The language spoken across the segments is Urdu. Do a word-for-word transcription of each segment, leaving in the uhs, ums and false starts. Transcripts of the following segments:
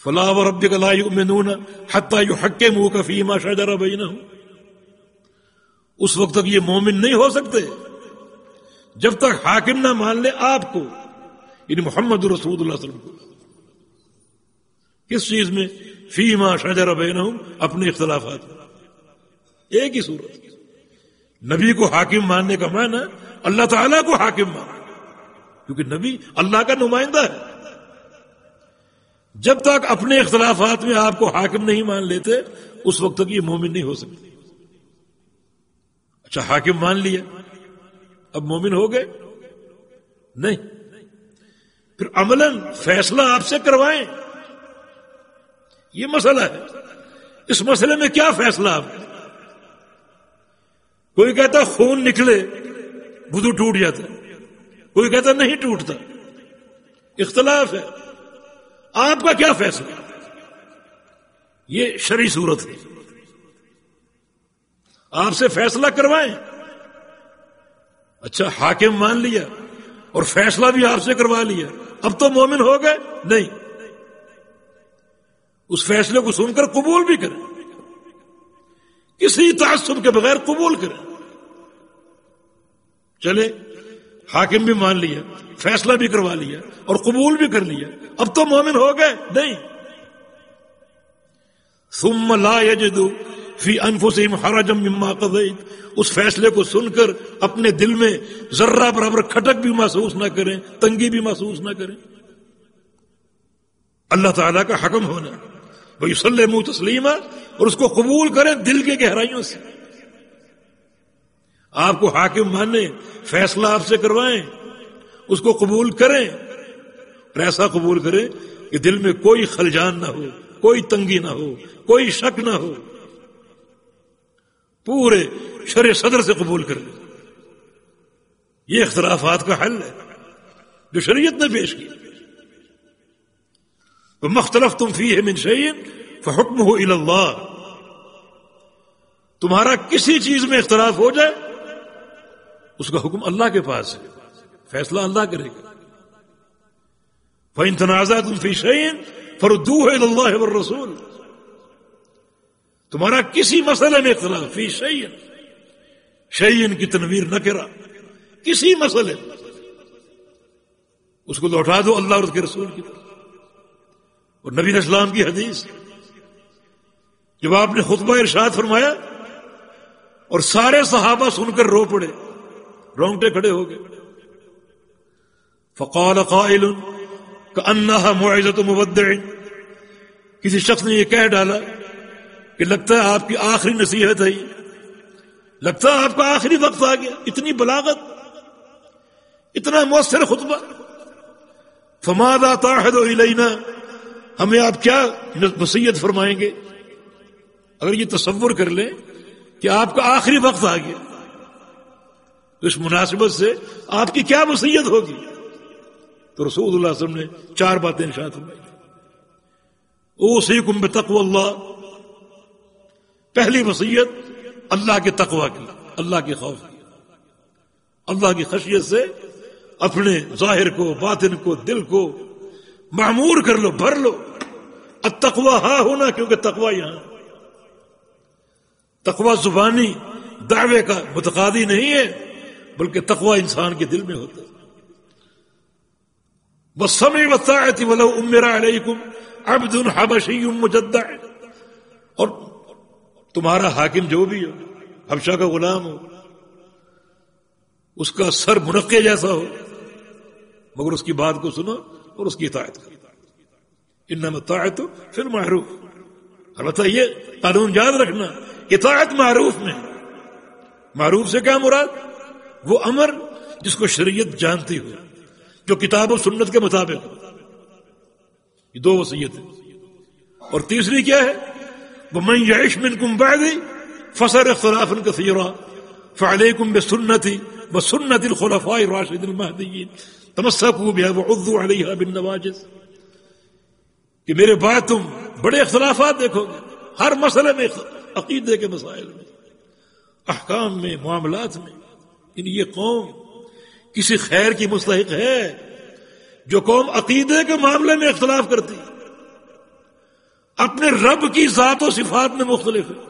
فلا وربک لا یؤمنون حتی یحکموک فیما شجر بینہم، اس وقت تک یہ مومن نہیں ہو سکتے جب تک حاکم نہ مان لے آپ کو، یعنی محمد رسول اللہ صلی اللہ علیہ وسلم کو۔ کس چیز میں؟ فیما شجر بینہم، اپنے اختلافات میں۔ ایک ہی صورت، نبی کو حاکم ماننے کا معنی اللہ تعالیٰ کو حاکم ماننا، کیونکہ نبی اللہ کا نمائندہ ہے۔ جب تک اپنے اختلافات میں آپ کو حاکم نہیں مان لیتے اس وقت تک یہ مومن نہیں ہو سکتے۔ اچھا حاکم مان لیا، اب مومن ہو گئے؟ نہیں، پھر عملاً فیصلہ آپ سے کروائیں، یہ مسئلہ ہے۔ اس مسئلے میں کیا فیصلہ آپ کا؟ کوئی کہتا خون نکلے وضو ٹوٹ جاتا، کوئی کہتا نہیں ٹوٹتا، اختلاف ہے، آپ کا کیا فیصلہ؟ یہ شرعی صورت ہے، آپ سے فیصلہ کروائیں۔ اچھا حاکم مان لیا اور فیصلہ بھی آپ سے کروا لیا، اب تو مومن ہو گئے؟ نہیں، اس فیصلے کو سن کر قبول بھی کریں، کسی تعصب کے بغیر قبول کریں۔ چلے حاکم بھی مان لیا، فیصلہ بھی کروا لیا اور قبول بھی کر لیا، اب تو مومن ہو گئے؟ نہیں۔ ثم لا یجدوا فی انفسہم حرجا مما قضیت، اس فیصلے کو سن کر اپنے دل میں ذرہ برابر کھٹک بھی محسوس نہ کریں، تنگی بھی محسوس نہ کریں۔ اللہ تعالیٰ کا حکم ہونا، وَيُسَلِّمُوا تَسْلِيمًا، اور اس کو قبول کریں دل کے گہرائیوں سے۔ آپ کو حاکم مانے، فیصلہ آپ سے کروائیں، اس کو قبول کریں، اور ایسا قبول کریں کہ دل میں کوئی خلجان نہ ہو، کوئی تنگی نہ ہو، کوئی شک نہ ہو، پورے شرع صدر سے قبول کر لیں۔ یہ اختلافات کا حل ہے جو شریعت نے پیش کیا۔ وَمَا اخْتَلَفْتُمْ فِيهِ مِنْ شَيْءٍ فَحُكْمُهُ إِلَى اللَّهِ، تمہارا کسی چیز میں اختلاف ہو جائے اس کا حکم اللہ کے پاس ہے، فیصلہ اللہ کرے گا۔ فَإِن تَنَازَعْتُمْ فِي شَيْءٍ فَرُدُّوهُ إِلَى اللَّهِ وَالرَّسُولِ، تمہارا کسی مسئلے میں اختلاف، فی شیئن، شیئن کی تنویر نہ کرا، کسی مسئلے اس کو لوٹا دو اللہ اور اس کے رسول کی طرف اور نبی علیہ السلام کی حدیث۔ جب آپ نے خطبہ ارشاد فرمایا اور سارے صحابہ سن کر رو پڑے، رونگٹے کھڑے ہو گئے، فقال قائل کأنها موعظة مودع، کسی شخص نے یہ کہہ ڈالا کہ لگتا ہے آپ کی آخری نصیحت ہے، لگتا ہے آپ کا آخری وقت آ گیا، اتنی بلاغت، اتنا مؤثر خطبہ، فماذا تعهد الینا، ہمیں آپ کیا نصیحت فرمائیں گے؟ اگر یہ تصور کر لیں کہ آپ کا آخری وقت آ گیا تو اس مناسبت سے آپ کی کیا وصیت ہوگی؟ تو رسول اللہ صلی اللہ علیہ وسلم نے چار باتیں ارشاد فرمائی۔ اوصیکم بتقوی اللہ، پہلی وصیت اللہ کے تقوی کی، اللہ کے خوف کی، اللہ کی خشیت سے اپنے ظاہر کو، باطن کو، دل کو معمور کر لو، بھر لو۔ التقوی ہاں ہونا، کیونکہ تقوی یہاں، تقوی زبانی دعوے کا متقاضی نہیں ہے، بلکہ تقوی انسان کے دل میں ہوتا ہے۔ والسمع والطاعة ولو أمر عليكم عبد حبشي مجدع، اور تمہارا حاکم جو بھی ہو، حبشہ کا غلام ہو، اس کا سر منقے جیسا ہو، مگر اس کی بات کو سنو اور اس کی اطاعت کرو۔ انما الطاعت فی المعروف، البتہ یہ قانون یاد رکھنا، اطاعت معروف میں، معروف سے کیا مراد؟ وہ امر جس کو شریعت جانتی ہو، جو کتاب و سنت کے مطابق ہو۔ یہ دو وصیتیں، اور تیسری کیا ہے؟ وَمَن يَعِشْ مِنْكُمْ بَعْدِي فَسَيَرَى اخْتِلَافًا كَثِيرًا فَعَلَيْكُمْ بِسُنَّتِي وَسُنَّةِ الْخُلَفَاءِ الرَّاشِدِينَ الْمَهْدِيِّينَ تَمَسَّكُوا بِهَا وَعُضُّوا عَلَيْهَا بِالنَّوَاجِذِ، کہ میرے بعد تم بڑے اختلافات دیکھو گے ہر مسئلے میں، عقیدے کے مسائل میں، احکام میں، معاملات میں۔ یعنی یہ قوم کسی خیر کی مستحق ہے جو قوم عقیدے کے معاملے میں اختلاف کرتی، اپنے رب کی ذات و صفات میں مختلف ہے.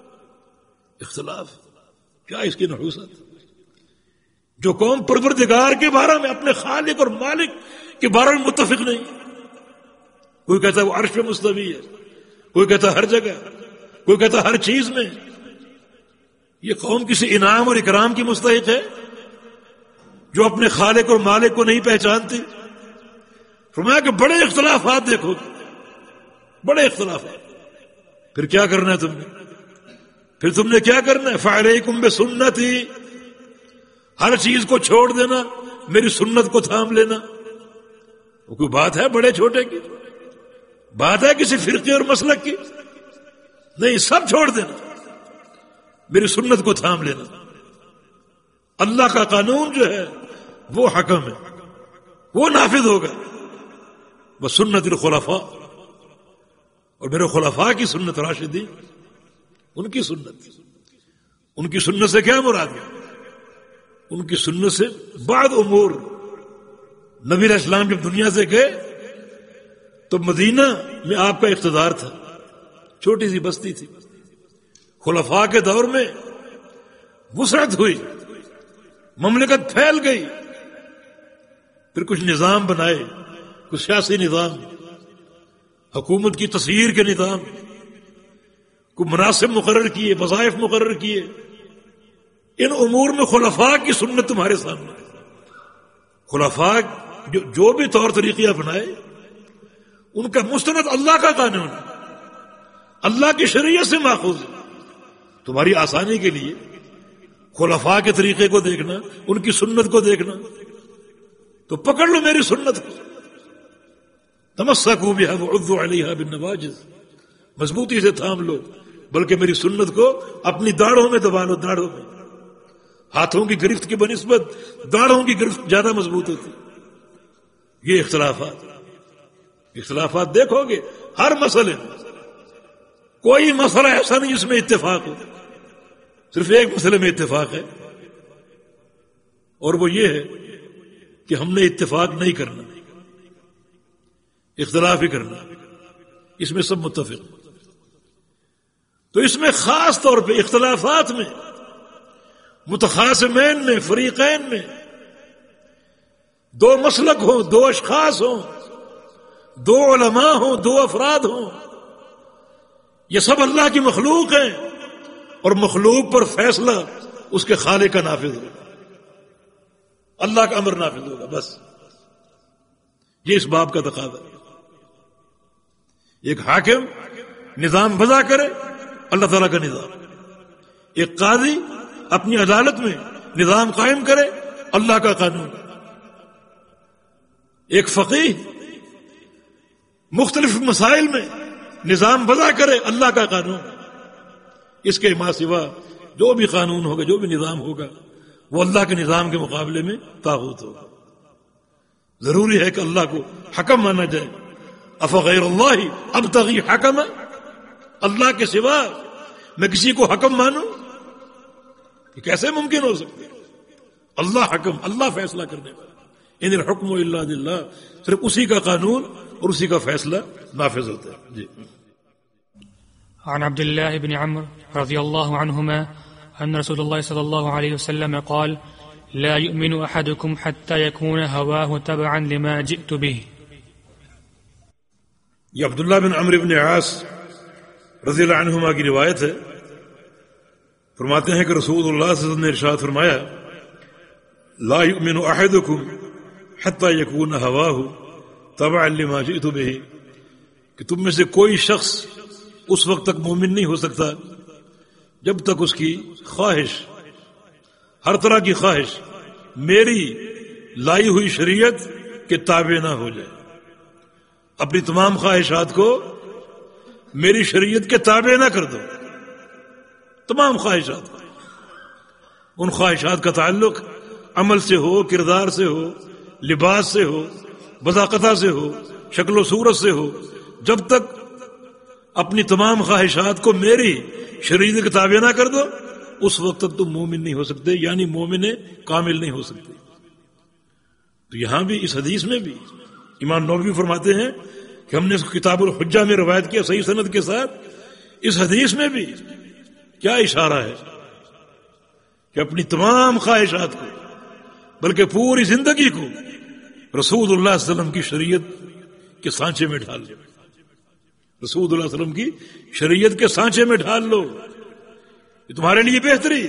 اختلاف کیا اس کی نحوست. جو قوم پروردگار کے بارے میں اپنے خالق اور مالک کے بارے میں متفق نہیں، کوئی کہتا ہے وہ عرش پہ مستوی ہے، کوئی کہتا ہے ہر جگہ، کوئی کہتا ہے ہر چیز میں. یہ قوم کسی انعام اور اکرام کی مستحق ہے جو اپنے خالق اور مالک کو نہیں پہچانتی. فرمایا کہ بڑے اختلافات دیکھو، بڑے اختلافات. پھر کیا کرنا ہے تم نے؟ پھر تم نے کیا کرنا ہے؟ فعلیکم بسنتی، ہر چیز کو چھوڑ دینا، میری سنت کو تھام لینا. وہ کوئی بات ہے بڑے چھوٹے کی؟ بات ہے کسی فرقے اور مسلک کی؟ نہیں، سب چھوڑ دینا، میری سنت کو تھام لینا. اللہ کا قانون جو ہے وہ حکم ہے، وہ نافذ ہوگا. بس سنت الخلفاء، اور میرے خلفاء کی سنت راشدین، ان کی سنت. ان کی سنت سے کیا مراد ہے؟ ان کی سنت سے بعض امور. نبی علیہ السلام جب دنیا سے گئے تو مدینہ میں آپ کا اقتدار تھا، چھوٹی سی بستی تھی. خلفاء کے دور میں وسعت ہوئی، مملکت پھیل گئی. پھر کچھ نظام بنائے، کچھ سیاسی نظام، حکومت کی تسییر کے نظام، کوئی مناسب مقرر کیے، وظائف مقرر کیے. ان امور میں خلفاء کی سنت تمہارے سامنے. خلفاء جو, جو بھی طور طریقے اپنائے ان کا مستند اللہ کا قانون ہے، اللہ کی شریعت سے ماخوذ ہے. تمہاری آسانی کے لیے خلفاء کے طریقے کو دیکھنا، ان کی سنت کو دیکھنا، تو پکڑ لو میری سنت کو. تمسکوا بها وعضوا علیہا بالنواجذ، مضبوطی سے تھام لو، بلکہ میری سنت کو اپنی داڑھوں میں دبا لو. داڑھوں میں، ہاتھوں کی گرفت کی بنسبت داڑھوں کی گرفت زیادہ مضبوط ہوتی. یہ اختلافات اختلافات دیکھو گے ہر مسئلے میں. کوئی مسئلہ ایسا نہیں جس میں اتفاق ہو. صرف ایک مسئلے میں اتفاق ہے، اور وہ یہ ہے کہ ہم نے اتفاق نہیں کرنا، اختلاف ہی کرنا. اس میں سب متفق. تو اس میں خاص طور پہ اختلافات میں متخاصمین میں، فریقین میں، دو مسلک ہوں، دو اشخاص ہوں، دو علماء ہوں، دو افراد ہوں، یہ سب اللہ کی مخلوق ہیں، اور مخلوق پر فیصلہ اس کے خالق کا نافذ ہوگا، اللہ کا امر نافذ ہوگا. بس یہ اس باب کا تقاضا ہے. ایک حاکم نظام وضع کرے، اللہ تعالیٰ کا نظام. ایک قاضی اپنی عدالت میں نظام قائم کرے، اللہ کا قانون. ایک فقیہ مختلف مسائل میں نظام وضع کرے، اللہ کا قانون. اس کے ماں سوا جو بھی قانون ہوگا، جو بھی نظام ہوگا، وہ اللہ کے نظام کے مقابلے میں طاغوت ہوگا. ضروری ہے کہ اللہ کو حکم مانا جائے. افغیر اللہ ابتغی حکما، اللہ کے سوا میں کسی کو حکم مانوں؟ یہ کیسے ممکن ہو سکتا ہے؟ اللہ حکم، اللہ فیصلہ کرنے والا. ان الحکم الا للہ، صرف اسی کا قانون اور اسی کا فیصلہ نافذ ہوتا ہے. جی. عن عبد الله بن عمرو رضي الله عنهما أن رسول الله صلى الله عليه وسلم قال: لا يؤمن أحدكم حتى يكون هواه تبعا لما جئت به. یہ عبداللہ بن عمرو بن عاص رضی اللہ عنہما کی روایت ہے. فرماتے ہیں کہ رسول اللہ صلی اللہ علیہ وسلم نے ارشاد فرمایا: لا يؤمن أحدكم حتى يكون هواه تبعا لما جئت به، کہ تم میں سے کوئی شخص اس وقت تک مومن نہیں ہو سکتا جب تک اس کی خواہش، ہر طرح کی خواہش، میری لائی ہوئی شریعت کے تابع نہ ہو جائے. اپنی تمام خواہشات کو میری شریعت کے تابع نہ کر دو. تمام خواہشات، ان خواہشات کا تعلق عمل سے ہو، کردار سے ہو، لباس سے ہو، بذاقتہ سے ہو، شکل و صورت سے ہو، جب تک اپنی تمام خواہشات کو میری شریعت کے تابع نہ کر دو، اس وقت تک تم مومن نہیں ہو سکتے، یعنی مومن کامل نہیں ہو سکتے. تو یہاں بھی اس حدیث میں بھی امام نووی فرماتے ہیں کہ ہم نے اس کو کتاب الحجہ میں روایت کیا صحیح سند کے ساتھ. اس حدیث میں بھی کیا اشارہ ہے کہ اپنی تمام خواہشات کو بلکہ پوری زندگی کو رسول اللہ صلی اللہ علیہ وسلم کی شریعت کے سانچے میں ڈھال لو. رسول اللہ صلی اللہ علیہ وسلم کی شریعت کے سانچے میں ڈھال لو, یہ تمہارے لیے بہتری.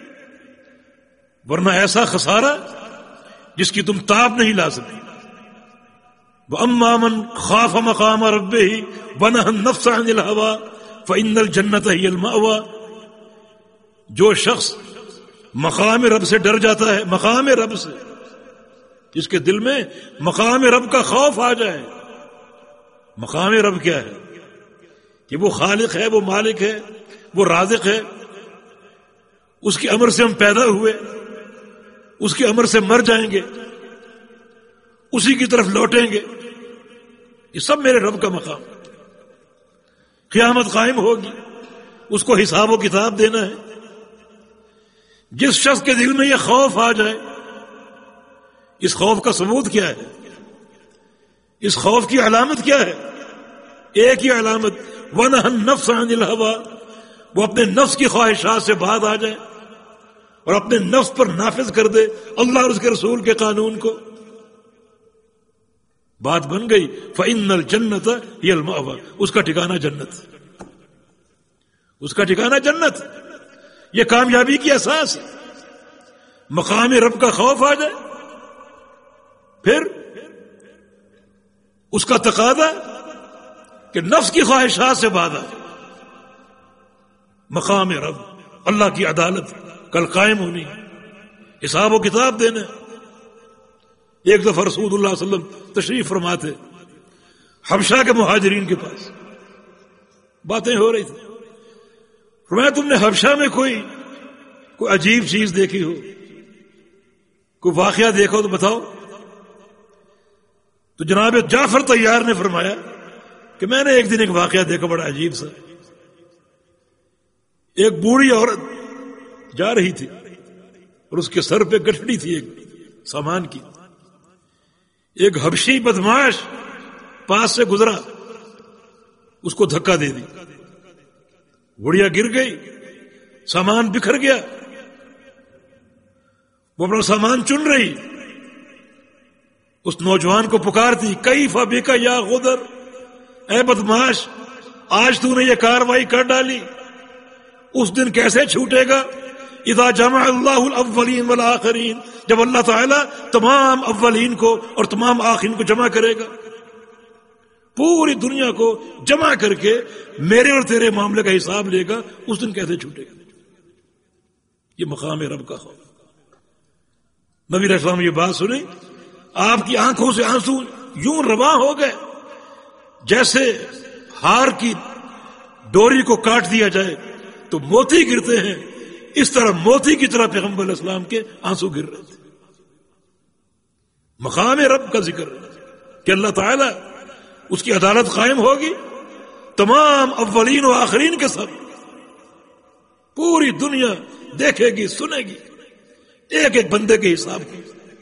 ورنہ ایسا خسارہ جس کی تم تاب نہیں لا سکتے. وَأَمَّا مَنْ خَافَ مَقَامَ رَبِّهِ وَنَهَى النَّفْسَ عَنِ الْهَوَىٰ فَإِنَّ الْجَنَّةَ هِيَ الْمَأْوَىٰ. جو شخص مقام رب سے ڈر جاتا ہے, مقام رب سے, جس کے دل میں مقام رب کا خوف آ جائے. مقام رب کیا ہے؟ کہ وہ خالق ہے, وہ مالک ہے, وہ رازق ہے. اس کے امر سے ہم پیدا ہوئے, اس کے امر سے مر جائیں گے, اسی کی طرف لوٹیں گے. یہ سب میرے رب کا مقام. قیامت قائم ہوگی, اس کو حساب و کتاب دینا ہے. جس شخص کے دل میں یہ خوف آ جائے, اس خوف کا ثبوت کیا ہے؟ اس خوف کی علامت کیا ہے؟ ایک ہی علامت, وَنَهَى النَّفْسَ عَنِ الْهَوَىٰ. وہ اپنے نفس کی خواہشات سے باز آ جائے اور اپنے نفس پر نافذ کر دے اللہ اور اس کے رسول کے قانون کو. بات بن گئی. فَإِنَّ الْجَنَّةَ هِيَ الْمَأْوَىٰ. اس کا ٹھکانہ جنت, اس کا ٹھکانہ جنت. یہ کامیابی کی اساس ہے. مقام رب کا خوف آ جائے, پھر اس کا تقاضا کہ نفس کی خواہشات سے باز آ جائے. مقام رب, اللہ کی عدالت کل قائم ہونی, حساب و کتاب دینا. ایک دفعہ رسول اللہ صلی اللہ علیہ وسلم تشریف فرماتے حبشہ کے مہاجرین کے پاس, باتیں ہو رہی تھی. فرمایا تم نے حبشہ میں کوئی کوئی عجیب چیز دیکھی ہو, کوئی واقعہ دیکھو تو بتاؤ. تو جناب جعفر طیار نے فرمایا کہ میں نے ایک دن ایک واقعہ دیکھا بڑا عجیب سا. ایک بوڑھی عورت جا رہی تھی اور اس کے سر پہ گٹھڑی تھی ایک سامان کی. ایک حبشی بدماش پاس سے گزرا, اس کو دھکا دے دی, بڑھیا گر گئی, سامان بکھر گیا. وہ اپنا سامان چن رہی, اس نوجوان کو پکارتی, کیف بک یا غدر, اے بدماش آج تو نے یہ کاروائی کر ڈالی, اس دن کیسے چھوٹے گا؟ اذا جمع اللہ الاولین والآخرین, جب اللہ تعالیٰ تمام اولین کو اور تمام آخرین کو جمع کرے گا, پوری دنیا کو جمع کر کے میرے اور تیرے معاملے کا حساب لے گا, اس دن کیسے چھوٹے گا؟ یہ مقام رب کا خوف. نبی علیہ السلام یہ بات سنی, آپ کی آنکھوں سے آنسو یوں رواں ہو گئے جیسے ہار کی ڈوری کو کاٹ دیا جائے تو موتی گرتے ہیں, اس طرح موتی کی طرح پیغمبر علیہ السلام کے آنسو گر رہے تھے. مقام رب کا ذکر کہ اللہ تعالی اس کی عدالت قائم ہوگی, تمام اولین و آخرین کے سب, پوری دنیا دیکھے گی سنے گی ایک ایک بندے کے حساب کی.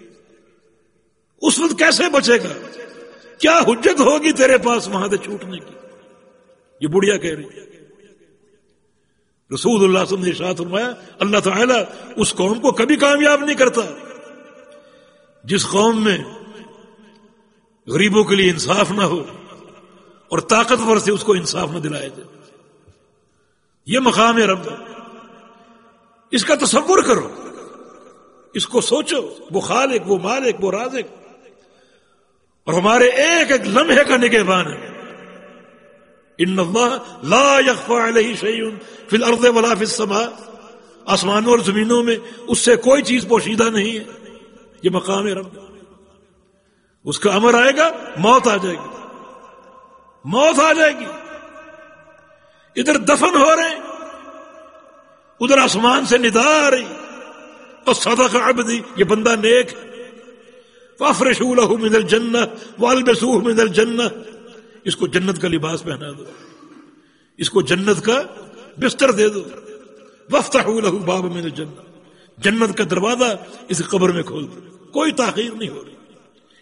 اس وقت کیسے بچے گا؟ کیا حجت ہوگی تیرے پاس وہاں سے چھوٹنے کی؟ یہ بڑھیا کہہ رہی ہے. رسول اللہ صلی اللہ علیہ وسلم نے ارشاد فرمایا اللہ تعالیٰ اس قوم کو کبھی کامیاب نہیں کرتا جس قوم میں غریبوں کے لیے انصاف نہ ہو اور طاقتور سے اس کو انصاف نہ دلائے دے. یہ مقام رب ہے. اس کا تصور کرو, اس کو سوچو. وہ خالق, وہ مالک, وہ رازق اور ہمارے ایک ایک لمحے کا نگہبان ہے. ان اللہ لا یخفی علیہ شیء فی الارض ولا فی السماء, آسمانوں اور زمینوں میں اس سے کوئی چیز پوشیدہ نہیں ہے. یہ مقام رب. اس کا امر آئے گا, موت آ جائے گی, موت آ جائے گی. ادھر دفن ہو رہے ہیں, ادھر آسمان سے ندا آ رہی, اور صدق عبدی, یہ بندہ نیک ہے. فافرشوا له من الجنہ والبسوه من الجنہ, اس کو جنت کا لباس پہنا دو, اس کو جنت کا بستر دے دو. وافتحوا له باب من الجنہ, جنت کا دروازہ اس قبر میں کھول دو. کوئی تاخیر نہیں ہو رہی.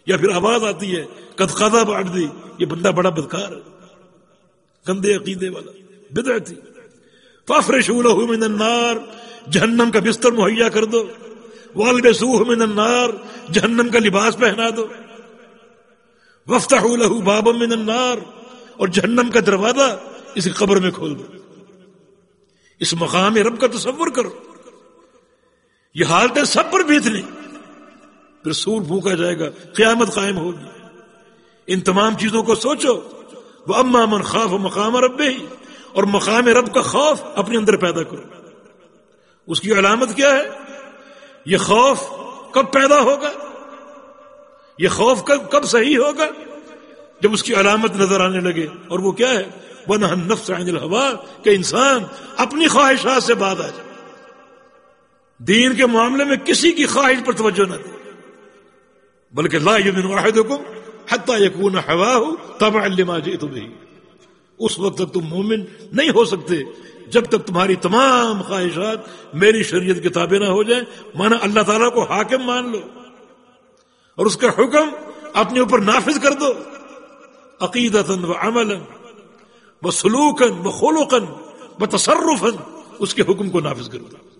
یا پھر آواز آتی ہے قد قضا بعد دی، یہ بندہ بڑا بدکار ہے، گندے عقیدے والا، بدعتی. فافرشوا له من النار، جہنم کا بستر مہیا کر دو. والبسوه من النار، جہنم کا لباس پہنا دو. وافتحوا له بابا من النار، اور جہنم کا دروازہ اس کی قبر میں کھول دو. اس مقام رب کا تصور کرو. یہ حالتیں سب پر بیتنی، پھر سور پھونکا جائے گا، قیامت قائم ہوگی. ان تمام چیزوں کو سوچو. وَأَمَّا مَنْ خَافَ مَقَامَ رَبِّهِ، اور مقام رب کا خوف اپنے اندر پیدا کرو. اس کی علامت کیا ہے؟ یہ خوف کب پیدا ہوگا؟ یہ خوف کب کب صحیح ہوگا؟ جب اس کی علامت نظر آنے لگے. اور وہ کیا ہے؟ وَنَهَى النَّفْسَ عَنِ الْهَوَىٰ، کہ انسان اپنی خواہشات سے باز آ جائے، دین کے معاملے میں کسی کی خواہش پر توجہ نہ دے، بلکہ لَا يُؤْمِنُ أَحَدُكُمْ حَتَّىٰ يَكُونَ هَوَاهُ تَبَعًا لِمَا جِئْتُ بِهِ. اس وقت تک تم مومن نہیں ہو سکتے جب تک تمہاری تمام خواہشات میری شریعت کی تابع نہ ہو جائیں. مانا اللہ تعالیٰ کو حاکم مان لو اور اس کا حکم اپنے اوپر نافذ کر دو، عقیدتاً و عملاً و سلوکاً و خلقاً و تصرفاً، اس کے حکم کو نافذ کر دو.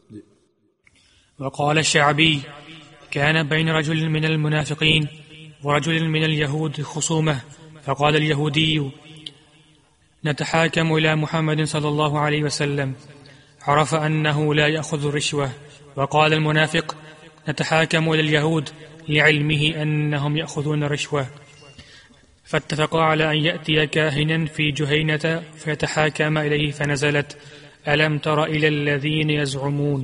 وقال الشعبي كان بين رجل من المنافقين ورجل من اليهود خصومة، فقال اليهودي نتحاكم إلى محمد صلى الله عليه وسلم، عرف أنه لا يأخذ الرشوة. وقال المنافق نتحاكم إلى اليهود لعلمه أنهم يأخذون الرشوة. فاتفقا على أن يأتي كاهنا في جهينة فيتحاكم إليه، فنزلت ألم تر إلى الذين يزعمون.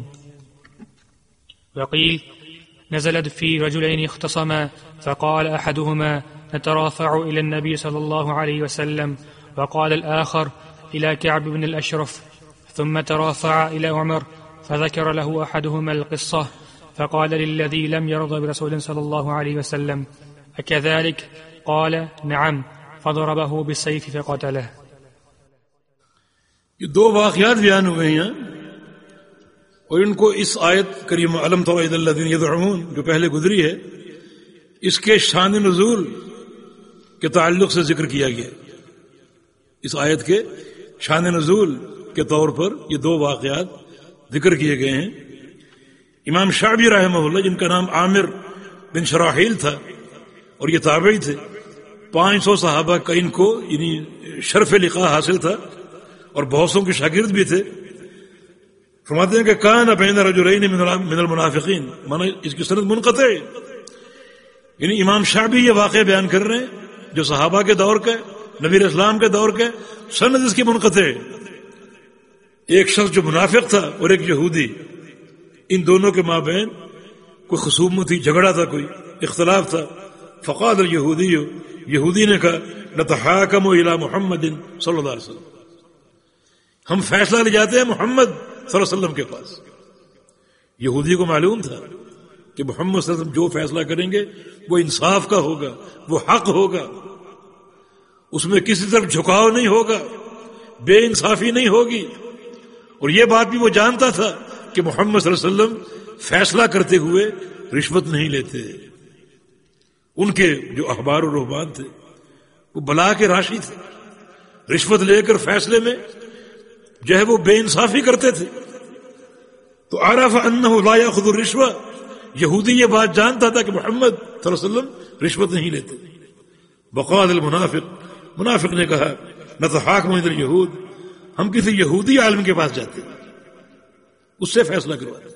وقيل نزلت في رجلين اختصما، فقال أحدهما نترافع إلى النبي صلى الله عليه وسلم، وقال الآخر إلى كعب بن الأشرف، ثم ترافع إلى عمر فذكر له أحدهما القصة، فقال للذي لم يرضى برسول صلى الله عليه وسلم أكذلك؟ قال نعم، فضربه بالسيف فقتله. یہ دو واقعات بیان ہوئے ہیں اور ان کو اس آیت کریمہ الم تر الی الذین یزعمون جو پہلے گزری ہے اس کے شان نزول کے تعلق سے ذکر کیا گیا. اس آیت کے شان نزول کے طور پر یہ دو واقعات ذکر کیے گئے ہیں. امام شعبی رحمہ اللہ، جن کا نام عامر بن شراحیل تھا اور یہ تابعی تھے، پانچ سو صحابہ کا ان کو یعنی شرف لقاء حاصل تھا اور بہت سو کے شاگرد بھی تھے. فرماتے ہیں کہ کان بین رجلین من المنافقین، مانا اس کی سند منقطع، یعنی امام شعبی یہ واقعہ بیان کر رہے ہیں جو صحابہ کے دور کا، نبی اسلام کے دور کے، سند اس کی منقطع. ایک شخص جو منافق تھا اور ایک یہودی، ان دونوں کے مابین کوئی خصومت تھی، جھگڑا تھا، کوئی اختلاف تھا. فقال الیہودی، یہودی نے کہا نتحاکم الی محمد صلی اللہ علیہ وسلم، ہم فیصلہ لے جاتے ہیں محمد صلی اللہ علیہ وسلم کے پاس. یہودی کو معلوم تھا کہ محمد صلی اللہ علیہ وسلم جو فیصلہ کریں گے وہ انصاف کا ہوگا، وہ حق ہوگا، اس میں کسی طرف جھکاؤ نہیں ہوگا، بے انصافی نہیں ہوگی. اور یہ بات بھی وہ جانتا تھا کہ محمد صلی اللہ علیہ وسلم فیصلہ کرتے ہوئے رشوت نہیں لیتے. ان کے جو احبار و رہبان تھے وہ بلا کے راشی تھے، رشوت لے کر فیصلے میں جو ہے وہ بے انصافی کرتے تھے. تو عرف انہ لا یاخذ الرشوہ، یہودی یہ بات جانتا تھا کہ محمد صلی اللہ علیہ وسلم رشوت نہیں لیتے. وقال المنافق، منافق نے کہا نتحاکم الی الیہود، ہم کسی یہودی عالم کے پاس جاتے ہیں، اس سے فیصلہ کرواتے.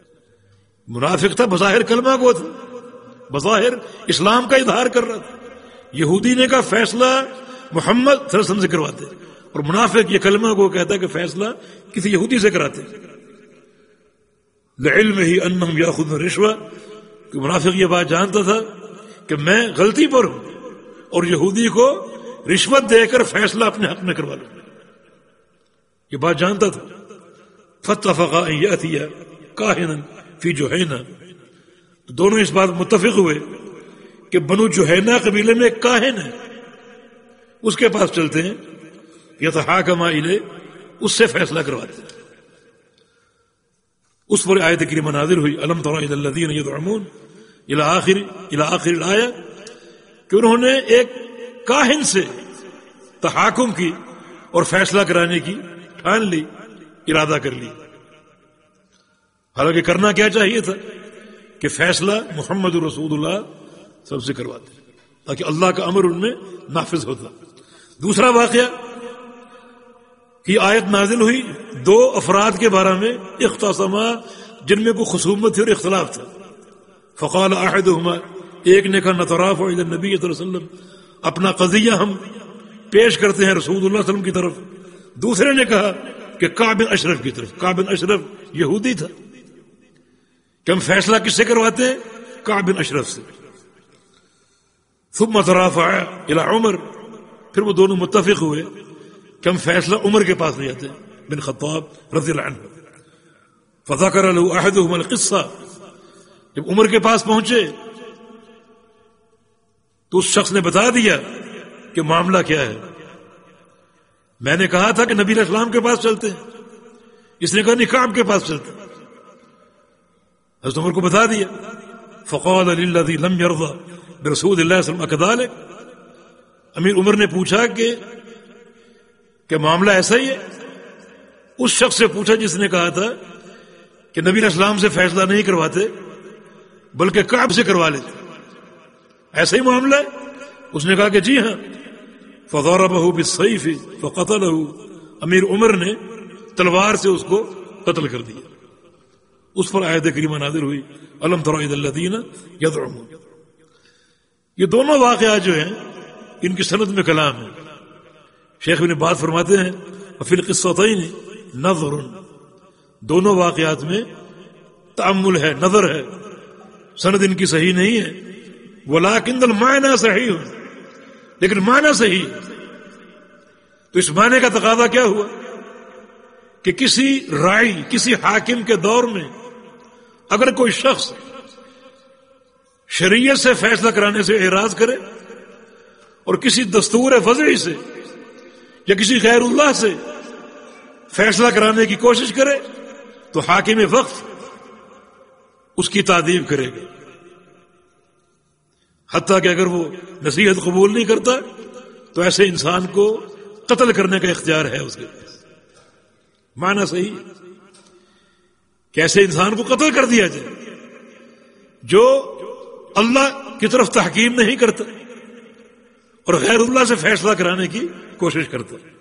منافق تھا، بظاہر کلمہ گو تھا، بظاہر اسلام کا اظہار کر رہا تھا. یہودی نے کہا فیصلہ محمد صلی اللہ علیہ وسلم سے کرواتے، اور منافق یہ کلمہ گو کہتا ہے کہ فیصلہ کسی یہودی سے کراتے. لعلمہ انہم یاخذون الرشوہ، کہ منافق یہ بات جانتا تھا کہ میں غلطی پر ہوں اور یہودی کو رشوت دے کر فیصلہ اپنے حق میں کروا لوں، یہ بات جانتا تھا. فاتفقا ان یأتی کاہنا فی جہینہ، تو دونوں اس بات متفق ہوئے کہ بنو جہینہ قبیلے میں ایک کاہن ہے، اس کے پاس چلتے ہیں، یتحاکما الیہ، اس سے فیصلہ کرواتے ہیں. اس پر آیت کریمہ نازل ہوئی الم تر الی الذین یزعمون الی آخر الی آخر الآیہ. کہ انہوں نے ایک کاہن سے تحاکم کی اور فیصلہ کرانے کی ٹھان لی، ارادہ کر لی، حالانکہ کرنا کیا چاہیے تھا کہ فیصلہ محمد رسول اللہ سب سے کرواتے تاکہ اللہ کا امر ان میں نافذ ہوتا۔ دوسرا واقعہ کی آیت نازل ہوئی دو افراد کے بارے میں اختصما جن میں کوئی خصومت تھی اور اختلاف تھا۔ فقال احدهما، ایک نے کہا نترافع الى النبی صلی اللہ علیہ وسلم، اپنا قضیہ ہم پیش کرتے ہیں رسول اللہ صلی اللہ علیہ وسلم کی طرف۔ دوسرے نے کہا کہ کعب بن اشرف کی طرف، کعب بن اشرف یہودی تھا کہ ہم فیصلہ کس سے کرواتے ہیں؟ کعب بن اشرف سے۔ ثم ترافع الى عمر، پھر وہ دونوں متفق ہوئے کہ ہم فیصلہ عمر کے پاس لے جاتے ہیں بن خطاب رضی اللہ عنہ۔ فذكر له احدهما القصہ، جب عمر کے پاس پہنچے تو اس شخص نے بتا دیا کہ معاملہ کیا ہے۔ میں نے کہا تھا کہ نبی علیہ السلام کے پاس چلتے ہیں، اس نے کہا نہیں کعب کے پاس چلتے ہیں۔ حضرت عمر کو بتا دیا۔ فقال للذي لم يرضى برسول اللہ صلی اللہ علیہ وسلم كذلك، امیر عمر نے پوچھا کہ کہ معاملہ ایسا ہی ہے؟ اس شخص سے پوچھا جس نے کہا تھا کہ نبی علیہ السلام سے فیصلہ نہیں کرواتے بلکہ کعب سے کروا لیتے، ایسا ہی معاملہ ہے؟ اس نے کہا کہ جی ہاں۔ فضربه بالسيف فقتله، امیر عمر نے تلوار سے اس کو قتل کر دیا۔ اس پر آیت کریمہ نازل ہوئی الم تر الی الذین یزعمون۔ یہ دونوں واقعات جو ہیں ان کی سند میں کلام ہے۔ شیخ ابن باز فرماتے ہیں وفی القصتین نظر، دونوں واقعات میں تأمل ہے، نظر ہے، سند ان کی صحیح نہیں ہے۔ ولکن المعنی صحیح، لیکن معنی صحیح۔ تو اس معنی کا تقاضا کیا ہوا کہ کسی رائی، کسی حاکم کے دور میں اگر کوئی شخص شریعت سے فیصلہ کرانے سے اعراض کرے اور کسی دستور وضعی سے یا کسی غیر اللہ سے فیصلہ کرانے کی کوشش کرے تو حاکم وقت اس کی تعدیب کرے گا، حتیٰ کہ اگر وہ نصیحت قبول نہیں کرتا تو ایسے انسان کو قتل کرنے کا اختیار ہے اس کے پاس۔ معنی صحیح کہ ایسے انسان کو قتل کر دیا جائے جو اللہ کی طرف تحکیم نہیں کرتا اور غیر اللہ سے فیصلہ کرانے کی کوشش کرتا ہے۔